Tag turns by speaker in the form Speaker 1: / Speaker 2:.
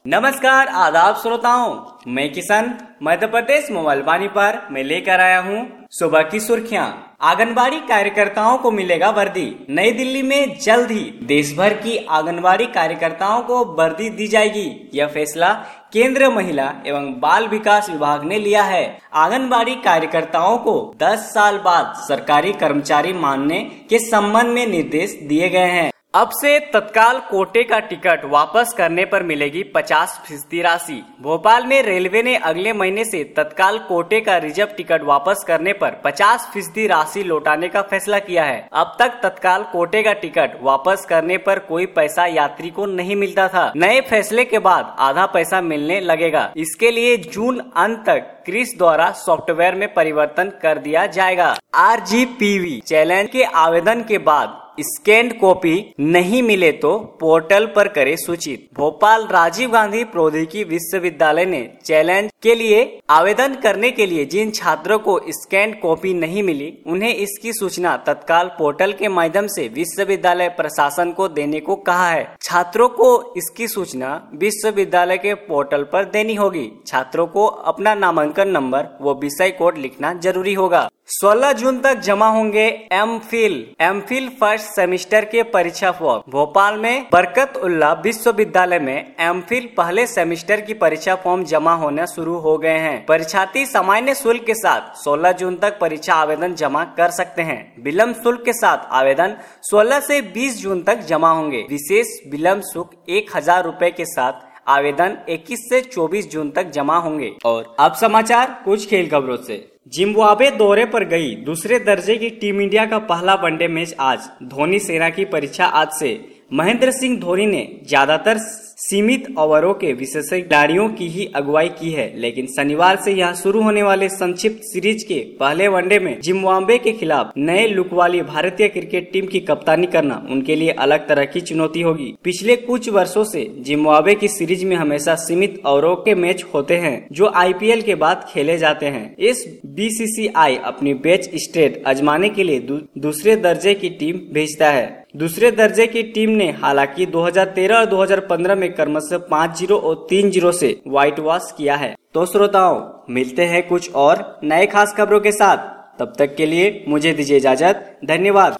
Speaker 1: नमस्कार आदाब श्रोताओं, मैं किशन मध्य प्रदेश मोबाइल वाणी पर मैं लेकर आया हूँ सुबह की सुर्खियाँ। आंगनबाड़ी कार्यकर्ताओं को मिलेगा वर्दी। नई दिल्ली में जल्द ही देश भर की आंगनबाड़ी कार्यकर्ताओं को वर्दी दी जाएगी। यह फैसला केंद्रीय महिला एवं बाल विकास विभाग ने लिया है। आंगनबाड़ी कार्यकर्ताओं को 10 साल बाद सरकारी कर्मचारी मानने के संबंध में निर्देश दिए गए हैं। अब से तत्काल कोटे का टिकट वापस करने पर मिलेगी 50% राशि। भोपाल में रेलवे ने अगले महीने से तत्काल कोटे का रिजर्व टिकट वापस करने पर 50% राशि लौटाने का फैसला किया है। अब तक तत्काल कोटे का टिकट वापस करने पर कोई पैसा यात्री को नहीं मिलता था। नए फैसले के बाद आधा पैसा मिलने लगेगा। इसके लिए जून अंत तक क्रिस द्वारा सॉफ्टवेयर में परिवर्तन कर दिया जाएगा। RGPV चैलेंज के आवेदन के बाद स्कैन्ड कॉपी नहीं मिले तो पोर्टल पर करे सूचित। भोपाल राजीव गांधी प्रौद्योगिकी विश्वविद्यालय ने चैलेंज के लिए आवेदन करने के लिए जिन छात्रों को स्कैन्ड कॉपी नहीं मिली, उन्हें इसकी सूचना तत्काल पोर्टल के माध्यम से विश्वविद्यालय प्रशासन को देने को कहा है। छात्रों को इसकी सूचना विश्वविद्यालय के पोर्टल पर देनी होगी। छात्रों को अपना नामांकन नंबर व विषय कोड लिखना जरूरी होगा। 16 जून तक जमा होंगे एमफिल फर्स्ट सेमेस्टर के परीक्षा फॉर्म। भोपाल में बरकत उल्ला विश्वविद्यालय में एमफिल पहले सेमेस्टर की परीक्षा फॉर्म जमा होना शुरू हो गए हैं। परीक्षार्थी सामान्य शुल्क के साथ 16 जून तक परीक्षा आवेदन जमा कर सकते हैं। विलम्ब शुल्क के साथ आवेदन 16 से 20 जून तक जमा होंगे। विशेष विलम्ब शुल्क 1000 रूपए के साथ आवेदन 21 से 24 जून तक जमा होंगे। और अब समाचार कुछ खेल खबरों से। जिम्बाब्वे दौरे पर गई दूसरे दर्जे की टीम इंडिया का पहला वनडे मैच आज। धोनी सेना की परीक्षा आज से। महेंद्र सिंह धोनी ने ज्यादातर सीमित ओवरों के विशेषज्ञ खिलाड़ियों की ही अगुवाई की है, लेकिन शनिवार से यहाँ शुरू होने वाले संक्षिप्त सीरीज के पहले वनडे में जिम्बाब्वे के खिलाफ नए लुक वाली भारतीय क्रिकेट टीम की कप्तानी करना उनके लिए अलग तरह की चुनौती होगी। पिछले कुछ वर्षों से जिम्बाब्वे की सीरीज में हमेशा सीमित ओवरों के मैच होते हैं जो IPL के बाद खेले जाते हैं। इस BCCI अपनी बैच स्ट्रेट आजमाने के लिए दूसरे दर्जे की टीम भेजता है। दूसरे दर्जे की टीम ने हालांकि 2013 और 2015 में क्रमशः 5-0 और 3-0 से व्हाइट वॉश किया है। तो श्रोताओं, मिलते हैं कुछ और नए खास खबरों के साथ। तब तक के लिए मुझे दीजिए इजाजत। धन्यवाद।